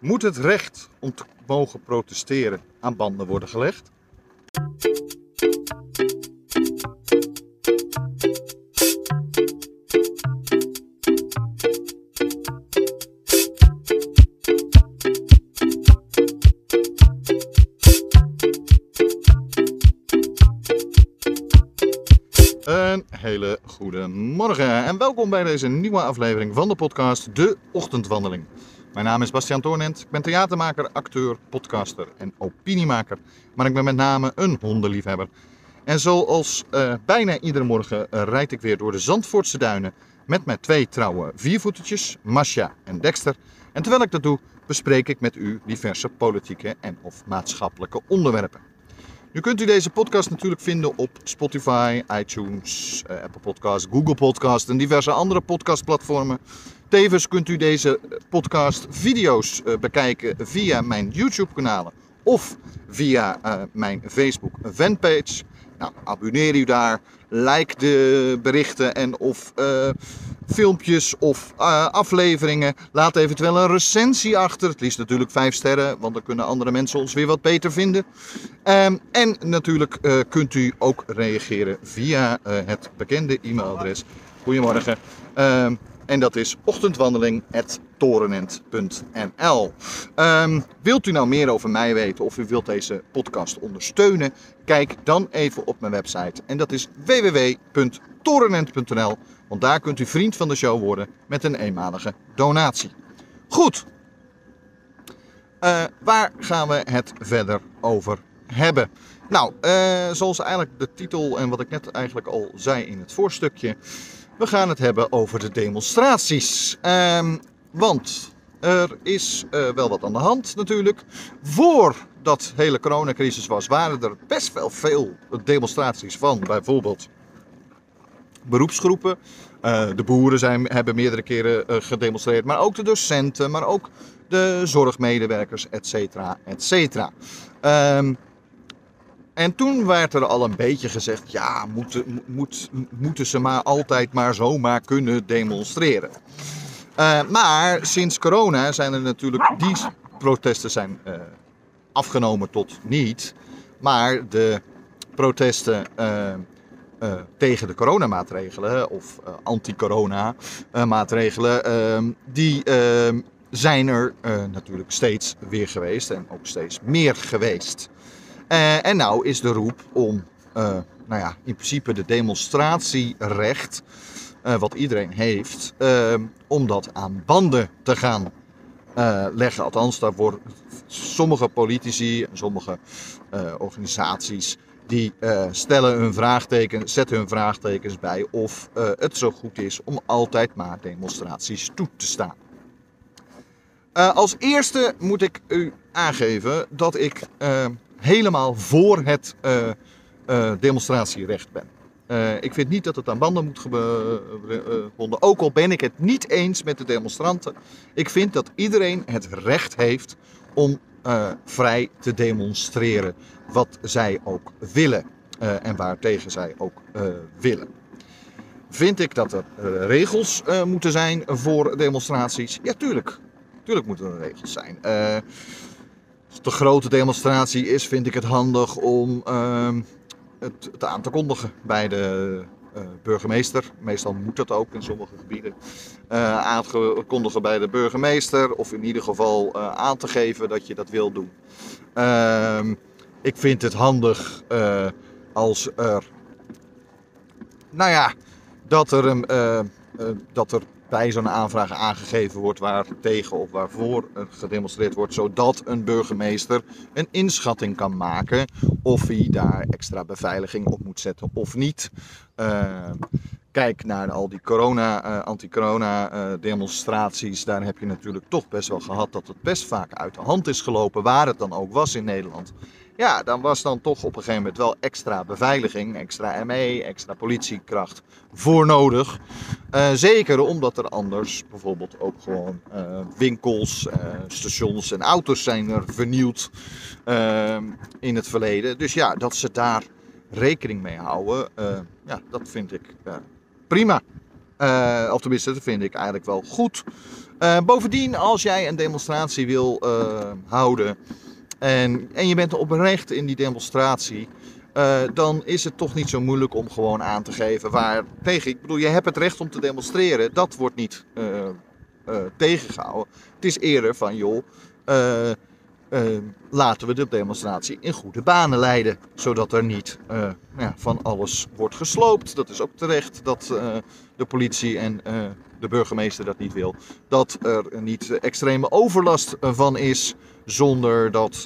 Moet het recht om te mogen protesteren aan banden worden gelegd? Een hele goede morgen en welkom bij deze nieuwe aflevering van de podcast De Ochtendwandeling. Mijn naam is Bastiaan Toornent, ik ben theatermaker, acteur, podcaster en opiniemaker. Maar ik ben met name een hondenliefhebber. En zoals bijna iedere morgen rijd ik weer door de Zandvoortse duinen met mijn twee trouwe viervoetertjes, Masha en Dexter. En terwijl ik dat doe, bespreek ik met u diverse politieke en of maatschappelijke onderwerpen. Nu kunt u deze podcast natuurlijk vinden op Spotify, iTunes, Apple Podcasts, Google Podcasts en diverse andere podcastplatformen. Tevens kunt u deze podcast video's bekijken via mijn YouTube kanalen of via mijn Facebook fanpage. Nou, abonneer u daar, like de berichten en of filmpjes of afleveringen. Laat eventueel een recensie achter, het liefst natuurlijk 5 sterren, want dan kunnen andere mensen ons weer wat beter vinden. En natuurlijk kunt u ook reageren via het bekende e-mailadres. Goedemorgen. En dat is ochtendwandeling@torenent.nl. Wilt u nou meer over mij weten of u wilt deze podcast ondersteunen? Kijk dan even op mijn website. En dat is www.torenent.nl. Want daar kunt u vriend van de show worden met een eenmalige donatie. Goed. Waar gaan we het verder over hebben? Nou, zoals eigenlijk de titel en wat ik net eigenlijk al zei in het voorstukje. We gaan het hebben over de demonstraties. Want er is wel wat aan de hand natuurlijk. Voordat de hele coronacrisis was, waren er best wel veel demonstraties van bijvoorbeeld beroepsgroepen. De boeren hebben meerdere keren gedemonstreerd, maar ook de docenten, maar ook de zorgmedewerkers, et cetera, et cetera. En toen werd er al een beetje gezegd, ja, moeten ze maar altijd maar zomaar kunnen demonstreren. Maar sinds corona zijn er natuurlijk, die protesten zijn afgenomen tot niet. Maar de protesten tegen de coronamaatregelen of anti-corona maatregelen, die zijn er natuurlijk steeds weer geweest en ook steeds meer geweest. En nou is de roep om, in principe de demonstratierecht, wat iedereen heeft, om dat aan banden te gaan leggen. Althans, daar worden sommige politici en sommige organisaties die zetten hun vraagtekens bij of het zo goed is om altijd maar demonstraties toe te staan. Als eerste moet ik u aangeven dat ik helemaal voor het demonstratierecht ben. Ik vind niet dat het aan banden moet gebonden. Ook al ben ik het niet eens met de demonstranten. Ik vind dat iedereen het recht heeft om vrij te demonstreren wat zij ook willen. En waartegen zij ook willen. Vind ik dat er regels moeten zijn voor demonstraties? Ja, tuurlijk. Tuurlijk moeten er regels zijn. Als het een grote demonstratie is, vind ik het handig om het aan te kondigen bij de burgemeester. Meestal moet dat ook in sommige gebieden. Aankondigen bij de burgemeester of in ieder geval aan te geven dat je dat wil doen. Ik vind het handig als er, dat er bij zo'n aanvraag aangegeven wordt waar tegen of waarvoor gedemonstreerd wordt, zodat een burgemeester een inschatting kan maken of hij daar extra beveiliging op moet zetten of niet. Kijk naar al die anti-corona demonstraties, daar heb je natuurlijk toch best wel gehad dat het best vaak uit de hand is gelopen, waar het dan ook was in Nederland. Ja, dan was dan toch op een gegeven moment wel extra beveiliging, extra ME, extra politiekracht voor nodig. Zeker omdat er anders bijvoorbeeld ook gewoon winkels, stations en auto's zijn er vernield in het verleden. Dus ja, dat ze daar rekening mee houden, dat vind ik prima. Of tenminste, dat vind ik eigenlijk wel goed. Bovendien, als jij een demonstratie wil houden en je bent oprecht in die demonstratie, dan is het toch niet zo moeilijk om gewoon aan te geven waar tegen. Ik bedoel, je hebt het recht om te demonstreren, dat wordt niet tegengehouden. Het is eerder van, joh, laten we de demonstratie in goede banen leiden, zodat er niet van alles wordt gesloopt. Dat is ook terecht dat de politie en de burgemeester dat niet wil. Dat er niet extreme overlast van is, zonder dat,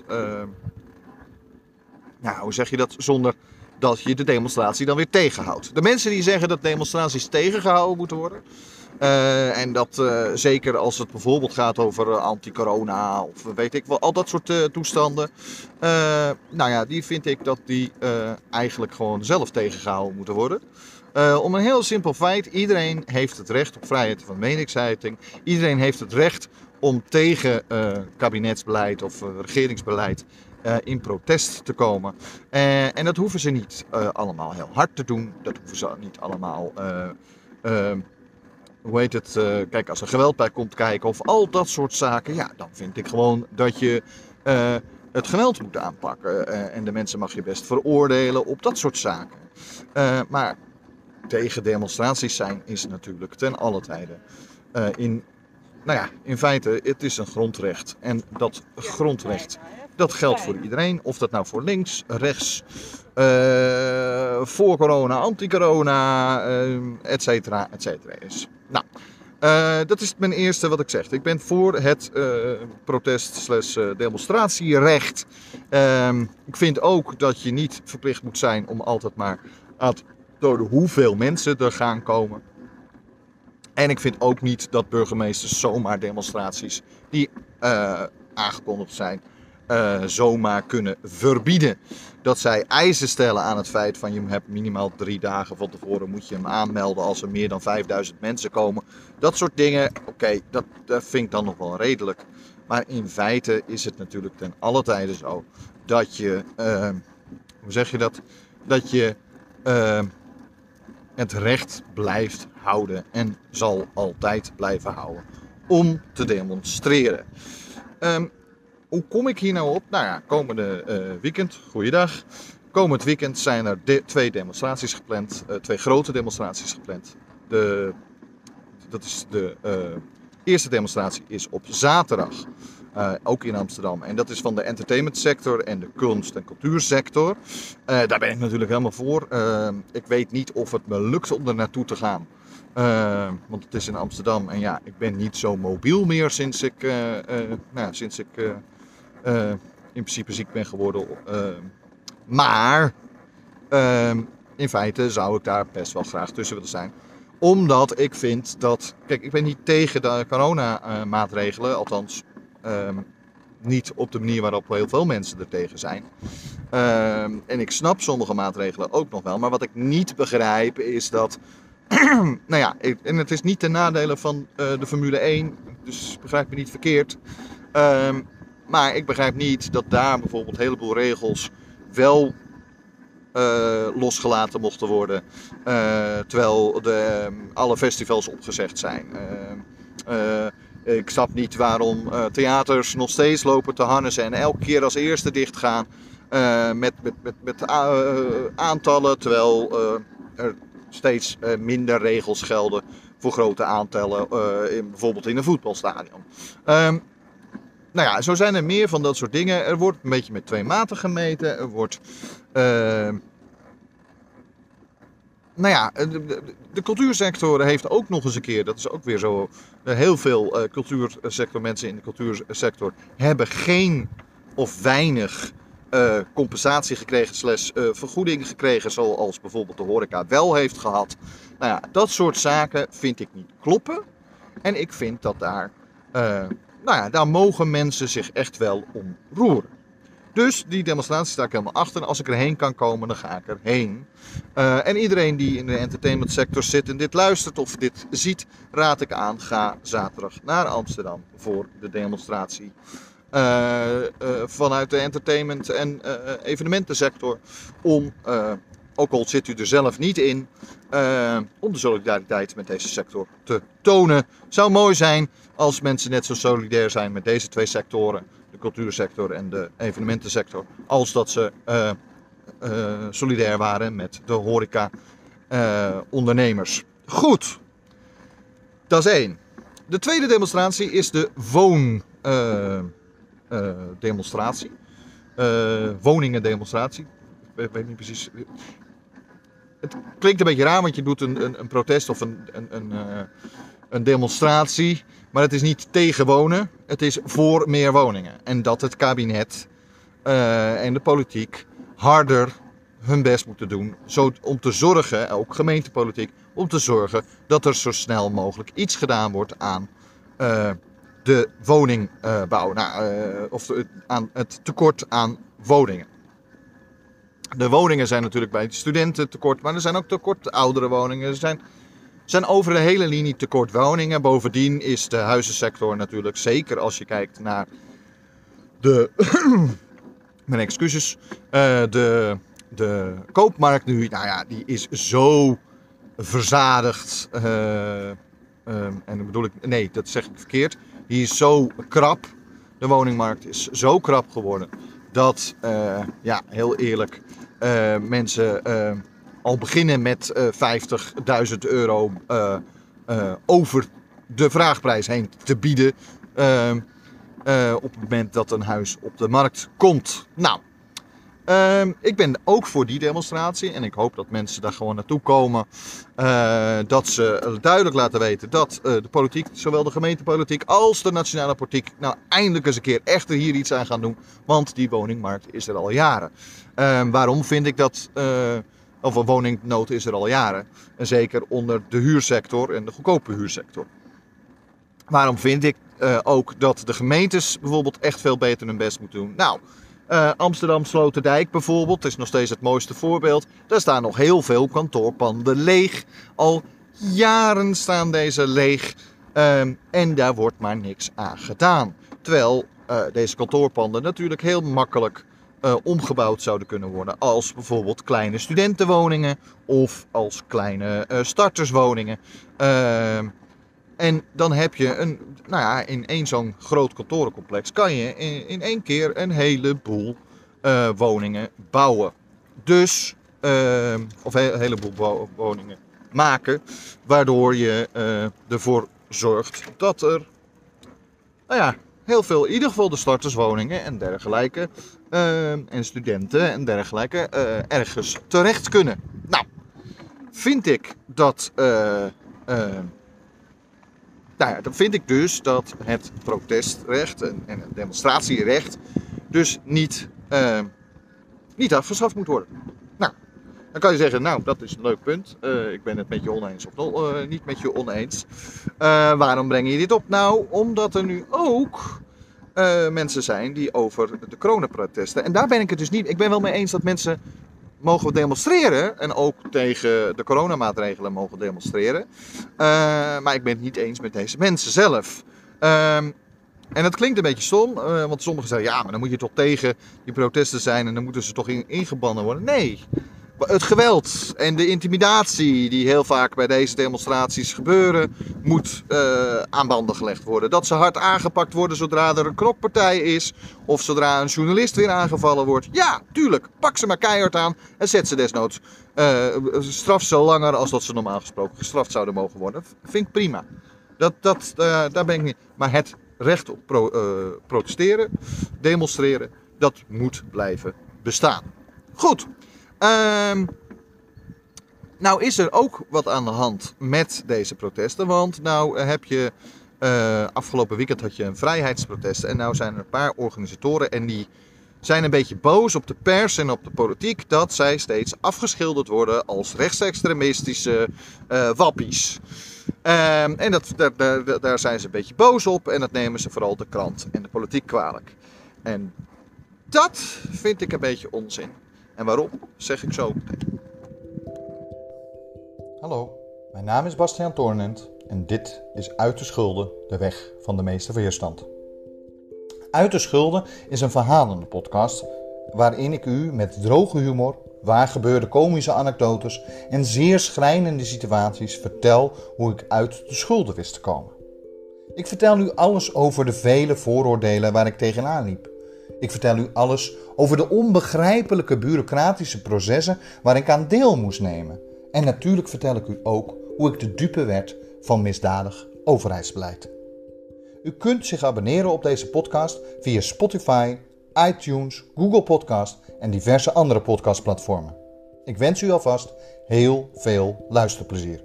hoe zeg je dat, zonder dat je de demonstratie dan weer tegenhoudt. De mensen die zeggen dat demonstraties tegengehouden moeten worden, en dat zeker als het bijvoorbeeld gaat over anti-corona of weet ik wel, al dat soort toestanden. Die vind ik dat die eigenlijk gewoon zelf tegengehouden moeten worden. Om een heel simpel feit, iedereen heeft het recht op vrijheid van meningsuiting. Iedereen heeft het recht om tegen kabinetsbeleid of regeringsbeleid in protest te komen. En dat hoeven ze niet allemaal heel hard te doen. Dat hoeven ze niet allemaal... kijk, als er geweld bij komt kijken of al dat soort zaken, ja, dan vind ik gewoon dat je het geweld moet aanpakken. En de mensen mag je best veroordelen op dat soort zaken. Maar tegen demonstraties zijn is natuurlijk ten alle tijde in feite, het is een grondrecht. En dat grondrecht, dat geldt voor iedereen. Of dat nou voor links, rechts, voor corona, anti-corona, et cetera is. Nou, dat is mijn eerste wat ik zeg. Ik ben voor het protest/demonstratierecht. Ik vind ook dat je niet verplicht moet zijn om altijd maar door hoeveel mensen er gaan komen. En ik vind ook niet dat burgemeesters zomaar demonstraties die aangekondigd zijn, zomaar kunnen verbieden. Dat zij eisen stellen aan het feit van je hebt minimaal 3 dagen van tevoren moet je hem aanmelden als er meer dan 5000 mensen komen. Dat soort dingen, oké, dat vind ik dan nog wel redelijk. Maar in feite is het natuurlijk ten alle tijde zo dat je, dat je het recht blijft houden en zal altijd blijven houden om te demonstreren. Hoe kom ik hier nou op? Nou ja, komende weekend, goeiedag. Komend weekend zijn er 2 demonstraties gepland, 2 grote demonstraties gepland. De eerste demonstratie is op zaterdag, ook in Amsterdam. En dat is van de entertainmentsector en de kunst- en cultuursector. Daar ben ik natuurlijk helemaal voor. Ik weet niet of het me lukt om er naartoe te gaan. Want het is in Amsterdam en ja, ik ben niet zo mobiel meer sinds ik in principe ziek ben geworden. Maar in feite zou ik daar best wel graag tussen willen zijn. Omdat ik vind dat... Kijk, ik ben niet tegen de coronamaatregelen. Althans, niet op de manier waarop heel veel mensen er tegen zijn. En ik snap sommige maatregelen ook nog wel. Maar wat ik niet begrijp is dat... en het is niet ten nadele van de Formule 1. Dus begrijp me niet verkeerd. Maar ik begrijp niet dat daar bijvoorbeeld een heleboel regels wel losgelaten mochten worden. Terwijl alle festivals opgezegd zijn. Ik snap niet waarom theaters nog steeds lopen te harnessen en elke keer als eerste dichtgaan. Met aantallen, terwijl er steeds minder regels gelden voor grote aantallen. Bijvoorbeeld in een voetbalstadion. Zo zijn er meer van dat soort dingen. Er wordt een beetje met 2 maten gemeten. Er wordt... de cultuursector heeft ook nog eens een keer... Dat is ook weer zo... heel veel mensen in de cultuursector hebben geen of weinig compensatie gekregen... vergoeding gekregen, zoals bijvoorbeeld de horeca wel heeft gehad. Dat soort zaken vind ik niet kloppen. En ik vind dat daar mogen mensen zich echt wel om roeren. Dus die demonstratie sta ik helemaal achter. En als ik erheen kan komen, dan ga ik erheen. En iedereen die in de entertainmentsector zit en dit luistert of dit ziet, raad ik aan. Ga zaterdag naar Amsterdam voor de demonstratie. Vanuit de entertainment en evenementensector. Om ook al zit u er zelf niet in, om de solidariteit met deze sector te tonen. Het zou mooi zijn als mensen net zo solidair zijn met deze twee sectoren, de cultuursector en de evenementensector, als dat ze solidair waren met de horeca-ondernemers. Goed, dat is 1. De tweede demonstratie is de woondemonstratie. Woningendemonstratie. Ik weet niet precies. Het klinkt een beetje raar, want je doet een protest of een demonstratie. Maar het is niet tegen wonen, het is voor meer woningen. En dat het kabinet en de politiek harder hun best moeten doen. Om te zorgen, ook gemeentepolitiek, om te zorgen dat er zo snel mogelijk iets gedaan wordt aan de woningbouw. Of aan het tekort aan woningen. De woningen zijn natuurlijk bij studenten tekort, maar er zijn ook tekort oudere woningen. Er zijn over de hele linie tekort woningen. Bovendien is de huizensector natuurlijk, zeker als je kijkt naar de... mijn excuses. De koopmarkt nu, nou ja, die is zo verzadigd. En dan bedoel ik, nee, dat zeg ik verkeerd. Die is zo krap. De woningmarkt is zo krap geworden dat, heel eerlijk, mensen al beginnen met €50.000 over de vraagprijs heen te bieden. Op het moment dat een huis op de markt komt. Nou, ik ben ook voor die demonstratie en ik hoop dat mensen daar gewoon naartoe komen. Dat ze duidelijk laten weten dat de politiek, zowel de gemeentepolitiek als de nationale politiek, nou eindelijk eens een keer echt er hier iets aan gaan doen. Want die woningmarkt is er al jaren. Waarom vind ik dat... Of een woningnood is er al jaren. En zeker onder de huursector en de goedkope huursector. Waarom vind ik ook dat de gemeentes bijvoorbeeld echt veel beter hun best moeten doen? Nou, Amsterdam Sloterdijk bijvoorbeeld is nog steeds het mooiste voorbeeld. Daar staan nog heel veel kantoorpanden leeg. Al jaren staan deze leeg. En daar wordt maar niks aan gedaan. Terwijl deze kantoorpanden natuurlijk heel makkelijk omgebouwd zouden kunnen worden als bijvoorbeeld kleine studentenwoningen of als kleine starterswoningen. En dan heb je in één zo'n groot kantorencomplex kan je in één keer een heleboel woningen bouwen. Dus, of een heleboel woningen maken, waardoor je ervoor zorgt dat er, heel veel, in ieder geval de starterswoningen en dergelijke, en studenten en dergelijke, ergens terecht kunnen. Nou, vind ik dat... dan vind ik dus dat het protestrecht en het demonstratierecht dus niet afgeschaft moet worden. Nou, dan kan je zeggen, dat is een leuk punt. Ik ben het met je oneens of niet met je oneens. Waarom breng je dit op? Nou, omdat er nu ook mensen zijn die over de coronaprotesten. En daar ben ik het dus niet. Ik ben wel mee eens dat mensen mogen demonstreren en ook tegen de coronamaatregelen mogen demonstreren. Maar ik ben het niet eens met deze mensen zelf. En dat klinkt een beetje stom, want sommigen zeggen, ja, maar dan moet je toch tegen die protesten zijn en dan moeten ze toch ingebannen worden. Nee, het geweld en de intimidatie die heel vaak bij deze demonstraties gebeuren, moet aan banden gelegd worden. Dat ze hard aangepakt worden zodra er een knokpartij is of zodra een journalist weer aangevallen wordt. Ja, tuurlijk, pak ze maar keihard aan en zet ze desnoods. Straf ze langer als dat ze normaal gesproken gestraft zouden mogen worden. Vind ik prima. Daar ben ik niet. Maar het recht op protesteren, demonstreren, dat moet blijven bestaan. Goed. Nou is er ook wat aan de hand met deze protesten. Want nou heb je afgelopen weekend had je een vrijheidsprotest. En nou zijn er een paar organisatoren en die zijn een beetje boos op de pers en op de politiek dat zij steeds afgeschilderd worden als rechtsextremistische wappies. En daar zijn ze een beetje boos op en dat nemen ze vooral de krant en de politiek kwalijk. En dat vind ik een beetje onzin. En waarom, zeg ik zo meteen. Hallo, mijn naam is Bastiaan Toornent en dit is Uit de Schulden, de weg van de meeste weerstand. Uit de Schulden is een verhalende podcast waarin ik u met droge humor waar gebeurde komische anekdotes en zeer schrijnende situaties vertel hoe ik uit de schulden wist te komen. Ik vertel u alles over de vele vooroordelen waar ik tegenaan liep. Ik vertel u alles over de onbegrijpelijke bureaucratische processen waar ik aan deel moest nemen. En natuurlijk vertel ik u ook hoe ik de dupe werd van misdadig overheidsbeleid. U kunt zich abonneren op deze podcast via Spotify, iTunes, Google Podcast en diverse andere podcastplatformen. Ik wens u alvast heel veel luisterplezier.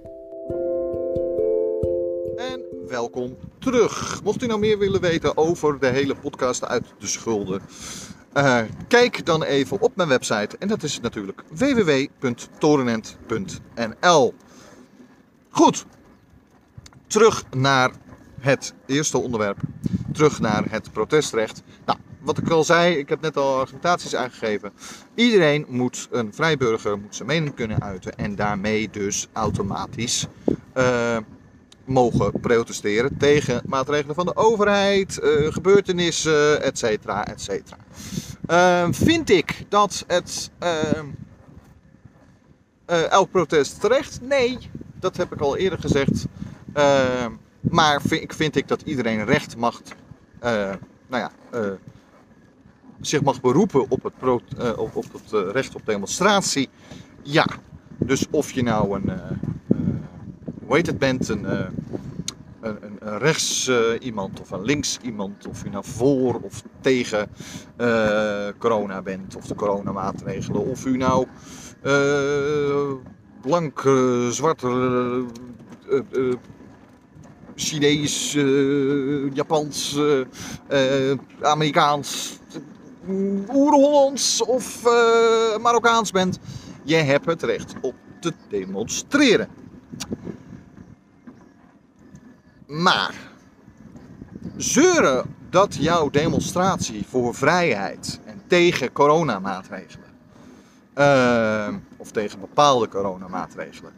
En welkom terug. Mocht u nou meer willen weten over de hele podcast uit de schulden, kijk dan even op mijn website. En dat is natuurlijk www.torenent.nl. Goed, terug naar het eerste onderwerp. Terug naar het protestrecht. Nou, wat ik al zei, ik heb net al argumentaties aangegeven. Iedereen moet, een vrijburger moet zijn mening kunnen uiten en daarmee dus automatisch mogen protesteren tegen maatregelen van de overheid, gebeurtenissen, et cetera, et cetera. Vind ik dat elk protest terecht? Nee, dat heb ik al eerder gezegd. Maar vind ik dat iedereen recht mag, zich mag beroepen op het recht op demonstratie? Ja. Dus of je nou bent, een rechts iemand of een links iemand, of je nou voor of tegen corona bent of de coronamaatregelen, of u nou blank, zwart, Chinees, Japans, Amerikaans, Oer-Hollands of Marokkaans bent. Je hebt het recht op te demonstreren. Maar zeuren dat jouw demonstratie voor vrijheid en tegen coronamaatregelen, of tegen bepaalde coronamaatregelen,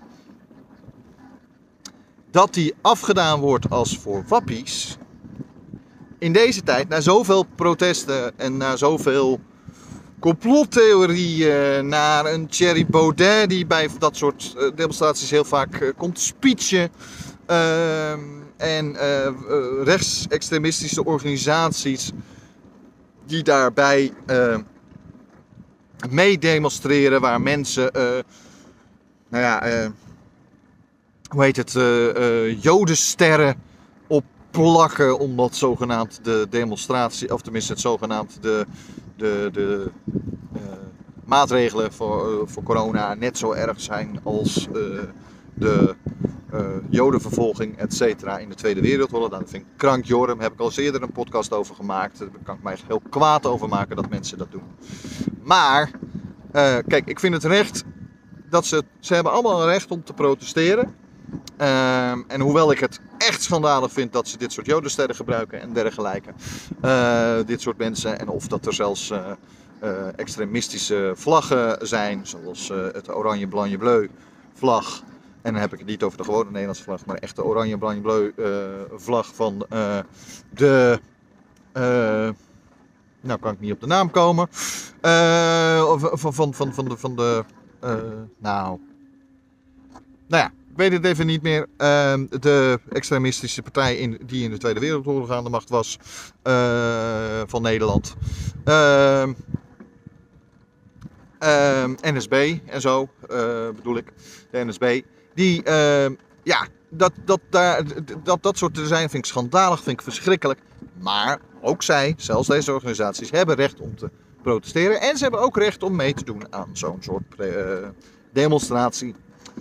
dat die afgedaan wordt als voor wappies, in deze tijd, na zoveel protesten en na zoveel complottheorieën, naar een Thierry Baudet die bij dat soort demonstraties heel vaak komt speechen, en rechtsextremistische organisaties die daarbij mee demonstreren, waar mensen jodensterren op plakken, omdat zogenaamd de demonstratie, of tenminste het zogenaamd de maatregelen voor corona net zo erg zijn als de jodenvervolging, et cetera, in de Tweede Wereldoorlog. Dat vind ik krankjorum. Daar heb ik al eens eerder een podcast over gemaakt. Daar kan ik mij echt heel kwaad over maken dat mensen dat doen. Maar, kijk, ik vind het recht dat ze hebben allemaal een recht om te protesteren. En hoewel ik het echt schandalig vind dat ze dit soort jodensterren gebruiken en dergelijke, dit soort mensen, en of dat er zelfs extremistische vlaggen zijn, zoals het oranje blanje bleu vlag. En dan heb ik het niet over de gewone Nederlandse vlag, maar echt de oranje blanje bleu vlag van nou kan ik niet op de naam komen. Ik weet het even niet meer. De extremistische partij die in de Tweede Wereldoorlog aan de macht was van Nederland. NSB en zo bedoel ik. De NSB. Die, dat soort te zijn vind ik schandalig, vind ik verschrikkelijk. Maar ook zij, zelfs deze organisaties, hebben recht om te protesteren. En ze hebben ook recht om mee te doen aan zo'n soort demonstratie.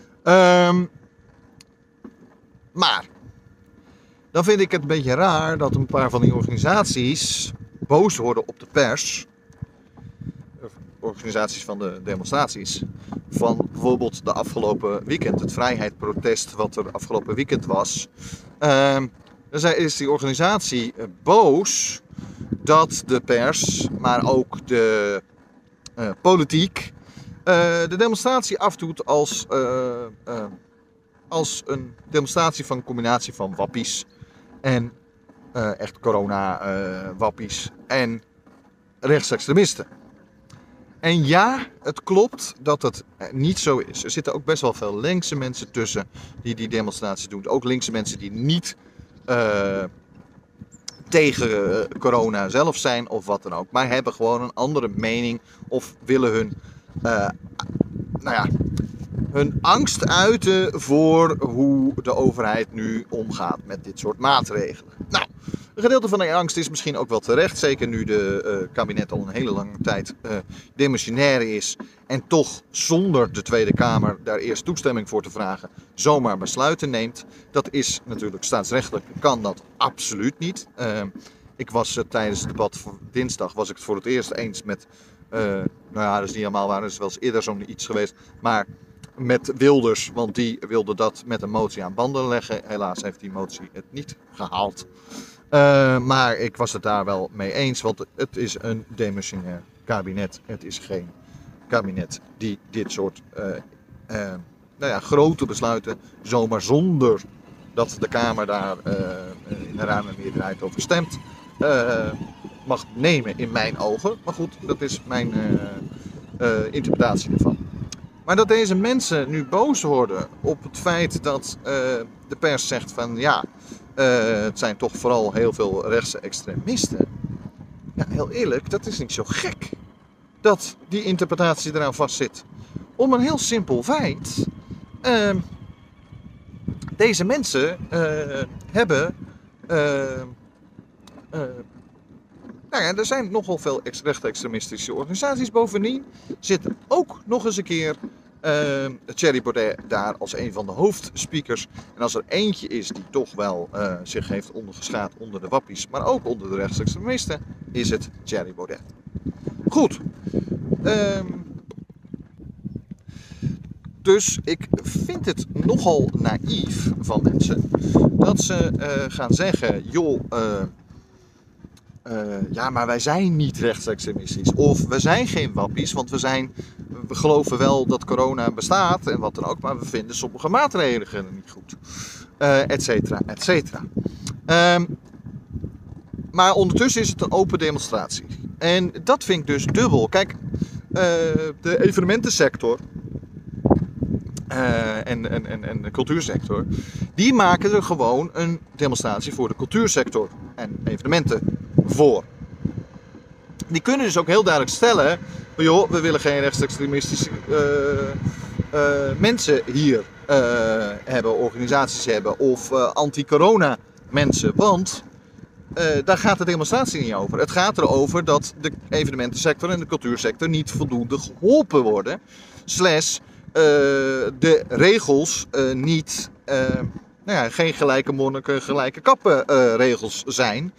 Maar dan vind ik het een beetje raar dat een paar van die organisaties boos worden op de pers. Organisaties van de demonstraties. Van bijvoorbeeld de afgelopen weekend, het vrijheidsprotest wat er afgelopen weekend was. Dan is die organisatie boos dat de pers, maar ook de politiek, de demonstratie afdoet als een demonstratie van een combinatie van wappies en echt corona-wappies en rechtsextremisten. En ja, het klopt dat het niet zo is. Er zitten ook best wel veel linkse mensen tussen die demonstraties doen. Ook linkse mensen die niet tegen corona zelf zijn of wat dan ook. Maar hebben gewoon een andere mening of willen hun angst uiten voor hoe de overheid nu omgaat met dit soort maatregelen. Nou, een gedeelte van die angst is misschien ook wel terecht. Zeker nu de kabinet al een hele lange tijd demissionair is. En toch zonder de Tweede Kamer daar eerst toestemming voor te vragen zomaar besluiten neemt. Dat is natuurlijk staatsrechtelijk, kan dat absoluut niet. Ik was tijdens het debat van dinsdag was ik het voor het eerst eens met... dat is niet helemaal waar, er is wel eens eerder zo'n iets geweest. Maar met Wilders, want die wilde dat met een motie aan banden leggen. Helaas heeft die motie het niet gehaald. Maar ik was het daar wel mee eens, want het is een demissionair kabinet. Het is geen kabinet die dit soort grote besluiten zomaar zonder dat de Kamer daar in een ruime meerderheid over stemt, mag nemen in mijn ogen. Maar goed, dat is mijn interpretatie ervan. Maar dat deze mensen nu boos worden op het feit dat de pers zegt van het zijn toch vooral heel veel rechtse extremisten. Ja, heel eerlijk, dat is niet zo gek dat die interpretatie eraan vastzit. Om een heel simpel feit. Deze mensen hebben... er zijn nogal veel rechtse-extremistische organisaties. Bovendien zit er ook nog eens een keer Thierry Baudet daar als een van de hoofdspeakers. En als er eentje is die toch wel zich heeft ondergeschaad onder de wappies, maar ook onder de rechtsextremisten, is het Thierry Baudet. Goed. Dus ik vind het nogal naïef van mensen dat ze gaan zeggen, joh... maar wij zijn niet rechtsextremistisch. Of we zijn geen wappies, want we geloven wel dat corona bestaat en wat dan ook, maar we vinden sommige maatregelen niet goed. Etcetera, etcetera. Maar ondertussen is het een open demonstratie. En dat vind ik dus dubbel. Kijk, de evenementensector en de cultuursector, die maken er gewoon een demonstratie voor de cultuursector en evenementen voor. Die kunnen dus ook heel duidelijk stellen, joh, we willen geen rechtsextremistische mensen hier hebben, organisaties hebben of anti-corona mensen, want daar gaat de demonstratie niet over. Het gaat erover dat de evenementensector en de cultuursector niet voldoende geholpen worden, de regels niet, geen gelijke monniken, gelijke kappen regels zijn.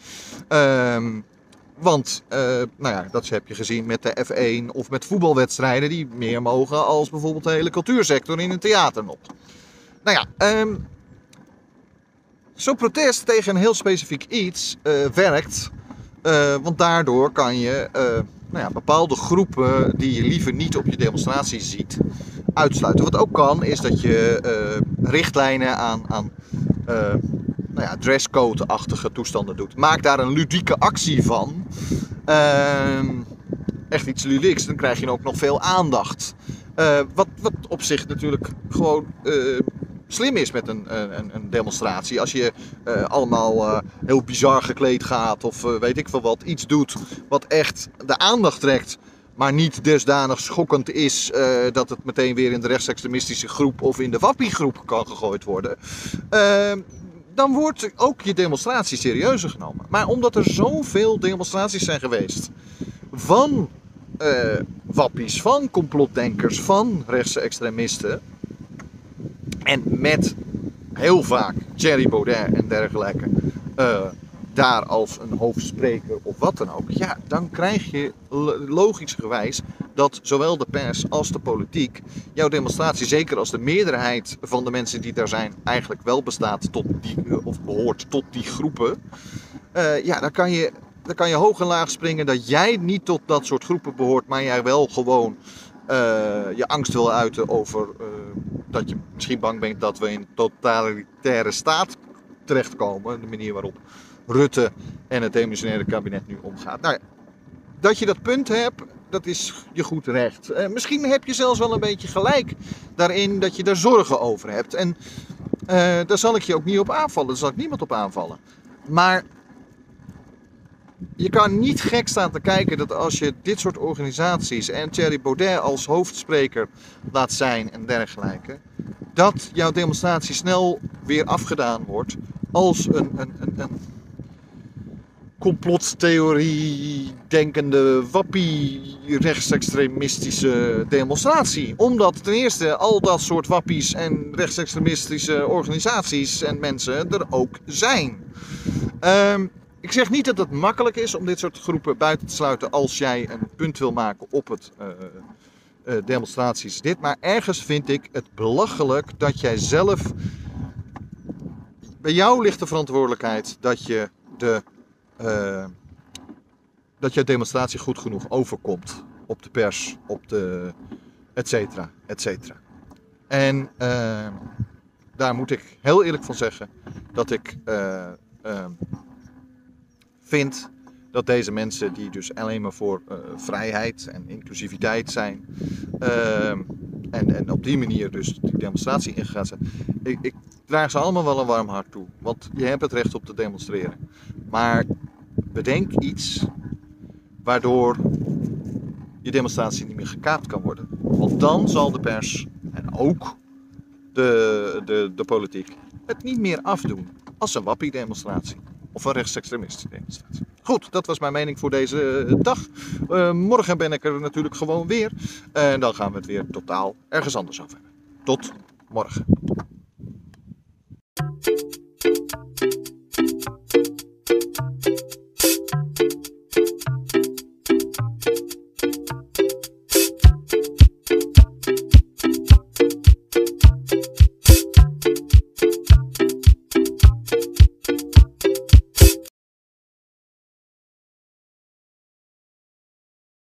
Want dat heb je gezien met de F1 of met voetbalwedstrijden die meer mogen als bijvoorbeeld de hele cultuursector in een theater nog. Zo'n protest tegen een heel specifiek iets werkt, want daardoor kan je bepaalde groepen die je liever niet op je demonstratie ziet uitsluiten. Wat ook kan is dat je richtlijnen aan dresscode-achtige toestanden doet. Maak daar een ludieke actie van. Echt iets ludieks, dan krijg je ook nog veel aandacht. Wat op zich natuurlijk gewoon slim is met een demonstratie. Als je allemaal heel bizar gekleed gaat of weet ik veel wat, iets doet wat echt de aandacht trekt, maar niet dusdanig schokkend is dat het meteen weer in de rechtsextremistische groep of in de wappiegroep kan gegooid worden. Dan wordt ook je demonstratie serieuzer genomen. Maar omdat er zoveel demonstraties zijn geweest van wappies, van complotdenkers, van rechtse extremisten, en met heel vaak Thierry Baudet en dergelijke daar als een hoofdspreker of wat dan ook, ja, dan krijg je logischerwijs dat zowel de pers als de politiek jouw demonstratie, zeker als de meerderheid van de mensen die daar zijn eigenlijk wel bestaat tot die, of behoort tot die groepen, dan kan je hoog en laag springen dat jij niet tot dat soort groepen behoort, maar jij wel gewoon je angst wil uiten over dat je misschien bang bent dat we in een totalitaire staat terechtkomen, de manier waarop Rutte en het demissionaire kabinet nu omgaat. Nou ja, dat je dat punt hebt, dat is je goed recht. Misschien heb je zelfs wel een beetje gelijk daarin dat je daar zorgen over hebt. En daar zal ik je ook niet op aanvallen, daar zal ik niemand op aanvallen. Maar je kan niet gek staan te kijken dat als je dit soort organisaties en Thierry Baudet als hoofdspreker laat zijn en dergelijke, dat jouw demonstratie snel weer afgedaan wordt als een complottheorie denkende wappie rechtsextremistische demonstratie. Omdat ten eerste al dat soort wappies en rechtsextremistische organisaties en mensen er ook zijn. Ik zeg niet dat het makkelijk is om dit soort groepen buiten te sluiten als jij een punt wil maken op het demonstraties maar ergens vind ik het belachelijk dat jij zelf, bij jou ligt de verantwoordelijkheid dat je dat je demonstratie goed genoeg overkomt op de pers, op de et cetera, et cetera. En daar moet ik heel eerlijk van zeggen dat ik vind dat deze mensen die dus alleen maar voor vrijheid en inclusiviteit zijn en op die manier dus die demonstratie ingegaan zijn, ik draag ze allemaal wel een warm hart toe, want je hebt het recht op te demonstreren. Maar bedenk iets waardoor je demonstratie niet meer gekaapt kan worden. Want dan zal de pers en ook de politiek het niet meer afdoen als een wappie-demonstratie of een rechtsextremistische demonstratie. Goed, dat was mijn mening voor deze dag. Morgen ben ik er natuurlijk gewoon weer. En dan gaan we het weer totaal ergens anders over hebben. Tot morgen.